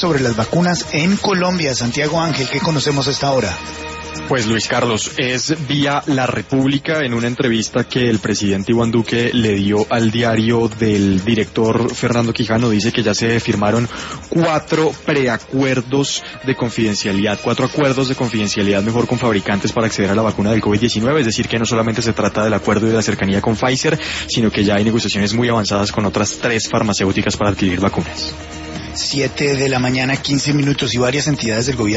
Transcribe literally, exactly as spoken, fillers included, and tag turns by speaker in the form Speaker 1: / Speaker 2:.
Speaker 1: sobre las vacunas en Colombia. Santiago Ángel, ¿qué conocemos a esta hora?
Speaker 2: Pues Luis Carlos, es vía La República, en una entrevista que el presidente Iván Duque le dio al diario del director Fernando Quijano, dice que ya se firmaron cuatro preacuerdos de confidencialidad, cuatro acuerdos de confidencialidad mejor con fabricantes para acceder a la vacuna del COVID diecinueve, es decir que no solamente se trata del acuerdo y de la cercanía con Pfizer, sino que ya hay negociaciones muy avanzadas con otras tres farmacéuticas para adquirir vacunas.
Speaker 1: Siete de la mañana, quince minutos, y varias entidades del gobierno